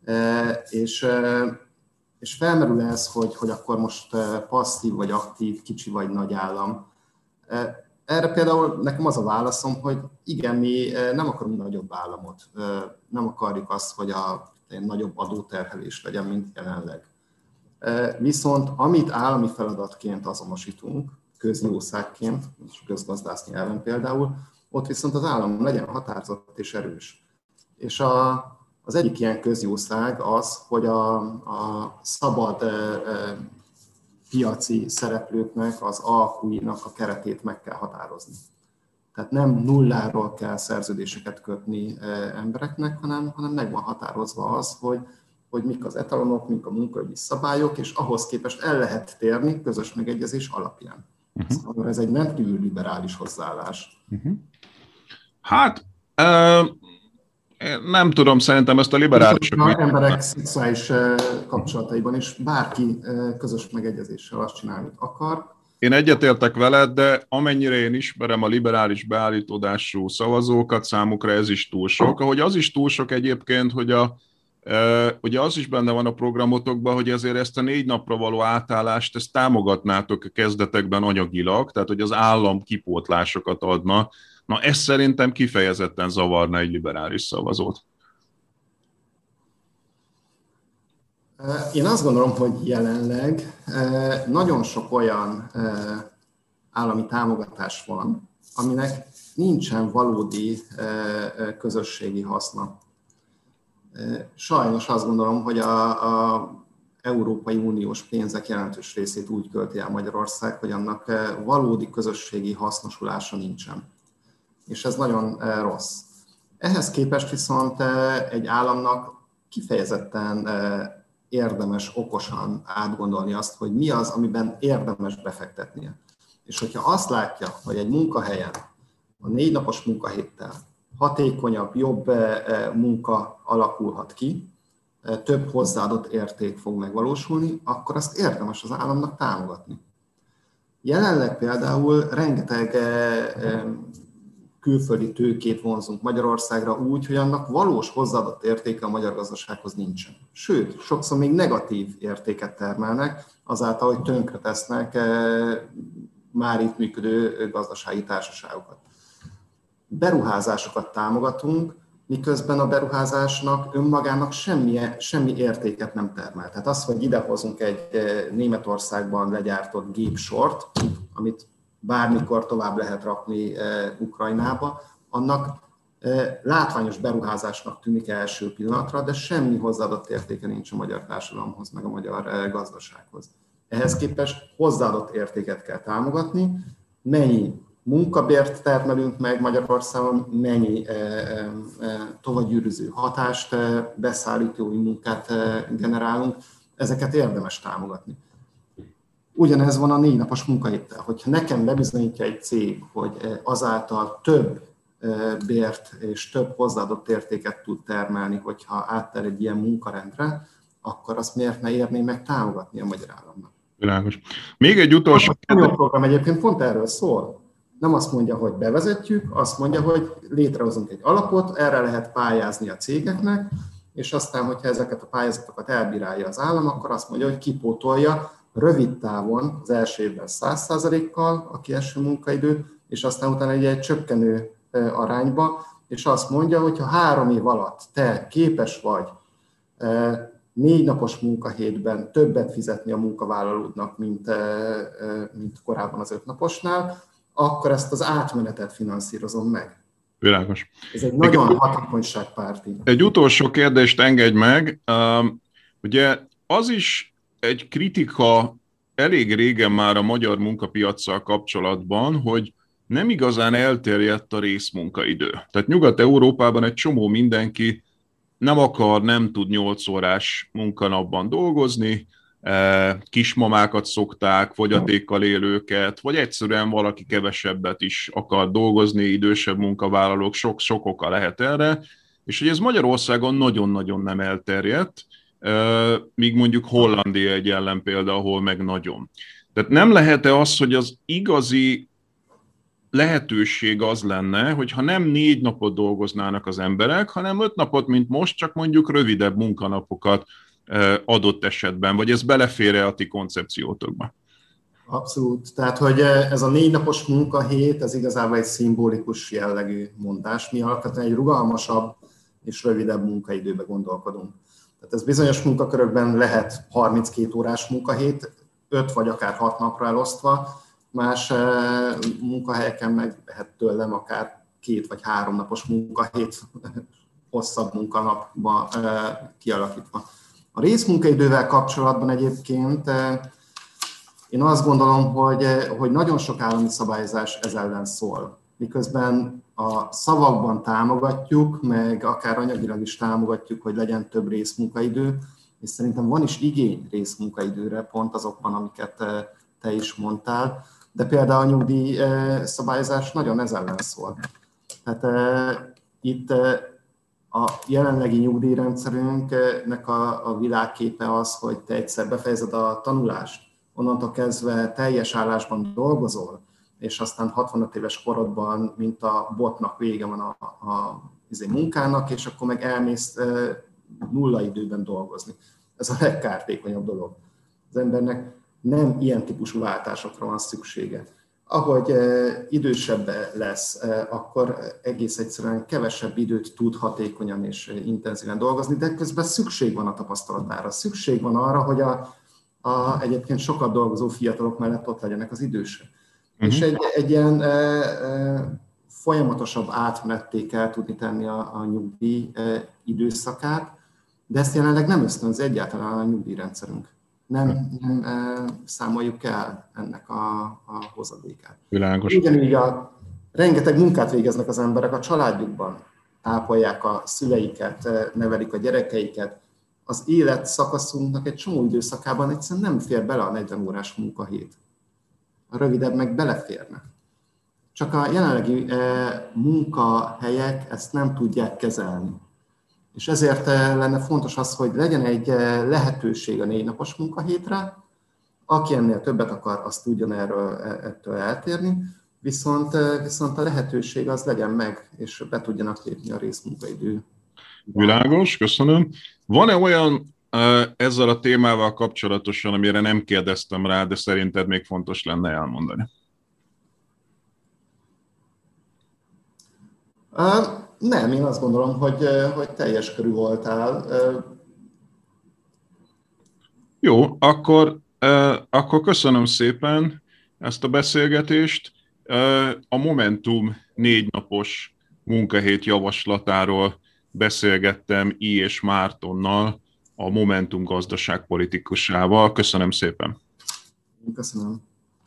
és felmerül ez, hogy akkor most passzív vagy aktív, kicsi vagy nagy állam. Erre például nekem az a válaszom, hogy igen, mi nem akarunk nagyobb államot, nem akarjuk azt, hogy a nagyobb adóterhelés legyen, mint jelenleg. Viszont amit állami feladatként azonosítunk, közjószágként, közgazdász nyelven például, ott viszont az állam legyen határozott és erős. És az egyik ilyen közjószág az, hogy a szabad piaci szereplőknek, az alkuinak a keretét meg kell határozni. Tehát nem nulláról kell szerződéseket kötni embereknek, hanem meg van határozva az, hogy mik az etalonok, mik a munkaügyi szabályok, és ahhoz képest el lehet térni közös megegyezés alapján. Szóval ez egy rendkívül liberális hozzáállás. Hát, nem tudom, szerintem ezt a liberálisok... Az emberek szexuális kapcsolataiban is bárki közös megegyezéssel azt csinál, amit akar. Én egyetértek veled, de amennyire én ismerem a liberális beállítódású szavazókat, számukra ez is túl sok. Ahogy az is túl sok egyébként, hogy ugye az is benne van a programotokban, hogy ezért ezt a 4 napra való átállást, ezt támogatnátok a kezdetekben anyagilag, tehát hogy az állam kipótlásokat adna. Na, ez szerintem kifejezetten zavarna egy liberális szavazót. Én azt gondolom, hogy jelenleg nagyon sok olyan állami támogatás van, aminek nincsen valódi közösségi haszna. Sajnos azt gondolom, hogy az Európai Uniós pénzek jelentős részét úgy költi el Magyarország, hogy annak valódi közösségi hasznosulása nincsen. És ez nagyon rossz. Ehhez képest viszont egy államnak kifejezetten érdemes okosan átgondolni azt, hogy mi az, amiben érdemes befektetnie. És hogyha azt látja, hogy egy munkahelyen a 4 napos munkahéttel hatékonyabb, jobb munka alakulhat ki, több hozzáadott érték fog megvalósulni, akkor azt érdemes az államnak támogatni. Jelenleg például rengeteg külföldi tőkét vonzunk Magyarországra úgy, hogy annak valós hozzáadott értéke a magyar gazdasághoz nincsen. Sőt, sokszor még negatív értéket termelnek, azáltal, hogy tönkretesznek már itt működő gazdasági társaságokat. Beruházásokat támogatunk, miközben a beruházásnak önmagának semmi értéket nem termel. Tehát az, hogy idehozunk egy Németországban legyártott gépsort, amit bármikor tovább lehet rakni Ukrajnába, annak látványos beruházásnak tűnik első pillanatra, de semmi hozzáadott értéke nincs a magyar társadalomhoz, meg a magyar gazdasághoz. Ehhez képest hozzáadott értéket kell támogatni, mennyi munkabért termelünk meg Magyarországon, mennyi tovagyűrűző hatást, beszállítói munkát generálunk, ezeket érdemes támogatni. Ugyanez van a 4 napos munkahéttel. Hogyha nekem bebizonyítja egy cég, hogy azáltal több bért és több hozzáadott értéket tud termelni, hogyha áttér egy ilyen munkarendre, akkor azt miért ne érné meg támogatni a magyar államnak? Világos. Még egy utolsó... A program egyébként pont erről szól. Nem azt mondja, hogy bevezetjük, azt mondja, hogy létrehozunk egy alapot, erre lehet pályázni a cégeknek, és aztán, hogyha ezeket a pályázatokat elbírálja az állam, akkor azt mondja, hogy kipótolja rövid távon az első évben 100%-kal a kieső munkaidőt, és aztán utána egy csökkenő arányba, és azt mondja, hogy ha 3 év alatt te képes vagy 4 napos munkahétben többet fizetni a munkavállalódnak, mint korábban az 5 naposnál, akkor ezt az átmenetet finanszírozom meg. Világos. Ez egy nagyon hatékonyságpárti. Egy utolsó kérdést engedj meg. Ugye az is egy kritika elég régen már a magyar munkapiaccal kapcsolatban, hogy nem igazán elterjedt a részmunkaidő. Tehát Nyugat-Európában egy csomó mindenki nem akar, nem tud 8 órás munkanapban dolgozni, kismamákat szokták, fogyatékkal élőket, vagy egyszerűen valaki kevesebbet is akar dolgozni, idősebb munkavállalók, sok oka lehet erre, és hogy ez Magyarországon nagyon-nagyon nem elterjedt. míg mondjuk Hollandia egy ellenpélda, ahol meg nagyon. Tehát nem lehet-e az, hogy az igazi lehetőség az lenne, hogyha nem 4 napot dolgoznának az emberek, hanem 5 napot, mint most, csak mondjuk rövidebb munkanapokat adott esetben, vagy ez belefér-e a ti koncepciótokba? Abszolút. Tehát, hogy ez a 4 napos munkahét, ez igazából egy szimbolikus jellegű mondás. Mi alapvetően egy rugalmasabb és rövidebb munkaidőbe gondolkodunk. Tehát ez bizonyos munkakörökben lehet 32 órás munkahét, 5 vagy akár 6 napra elosztva, más munkahelyeken meg lehet tőlem akár 2 vagy 3 napos munkahét hosszabb munkanapba kialakítva. A részmunkaidővel kapcsolatban egyébként én azt gondolom, hogy nagyon sok állami szabályozás ez ellen szól. Miközben a szavakban támogatjuk, meg akár anyagilag is támogatjuk, hogy legyen több részmunkaidő, és szerintem van is igény részmunkaidőre, pont azokban, amiket te is mondtál, de például a nyugdíj szabályozás nagyon ez ellen szól. Tehát itt a jelenlegi nyugdíjrendszerünknek a világképe az, hogy te egyszer befejezed a tanulást, onnantól kezdve teljes állásban dolgozol, és aztán 65 éves korodban, mint a botnak vége van a munkának, és akkor meg elmész nulla időben dolgozni. Ez a legkártékonyabb dolog. Az embernek nem ilyen típusú váltásokra van szüksége. Ahogy idősebb lesz, akkor egész egyszerűen kevesebb időt tud hatékonyan és intenzíven dolgozni, de közben szükség van a tapasztalatára. Szükség van arra, hogy egyébként sokat dolgozó fiatalok mellett ott legyenek az idősek. És egy ilyen folyamatosabb átmenetté kell tudni tenni a nyugdíj időszakát, de ezt jelenleg nem ösztönzi egyáltalán a nyugdíjrendszerünk. Nem számoljuk el ennek a hozadékát. Világos. Ugyanúgy rengeteg munkát végeznek az emberek a családjukban, tápolják a szüleiket, nevelik a gyerekeiket. Az életszakaszunknak egy csomó időszakában egyszerűen nem fér bele a 40 órás munkahét. A rövidebb meg beleférne. Csak a jelenlegi munkahelyek ezt nem tudják kezelni. És ezért lenne fontos az, hogy legyen egy lehetőség a 4 napos munkahétre, aki ennél többet akar, azt tudjon ettől eltérni, viszont a lehetőség az legyen meg, és be tudjanak lépni a részmunkaidő. Világos, köszönöm. Van-e olyan ezzel a témával kapcsolatosan, amire nem kérdeztem rá, de szerinted még fontos lenne elmondani? Nem, én azt gondolom, hogy teljes körű voltál. Jó, akkor köszönöm szépen ezt a beszélgetést. A Momentum 4 napos munkahét javaslatáról beszélgettem I. és Mártonnal, a Momentum gazdaságpolitikusával. Köszönöm szépen. Köszönöm.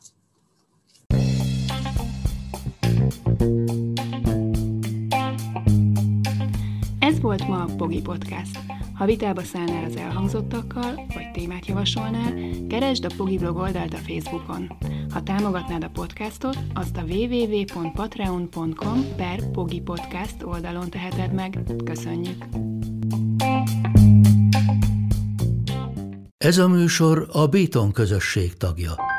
Ez volt ma a Pogi Podcast. Ha vitába szállnál az elhangzottakkal, vagy témát javasolnál, keresd a Pogi blog oldalt a Facebookon. Ha támogatnád a podcastot, azt a www.patreon.com/pogipodcast oldalon teheted meg. Köszönjük! Ez a műsor a Béton közösség tagja.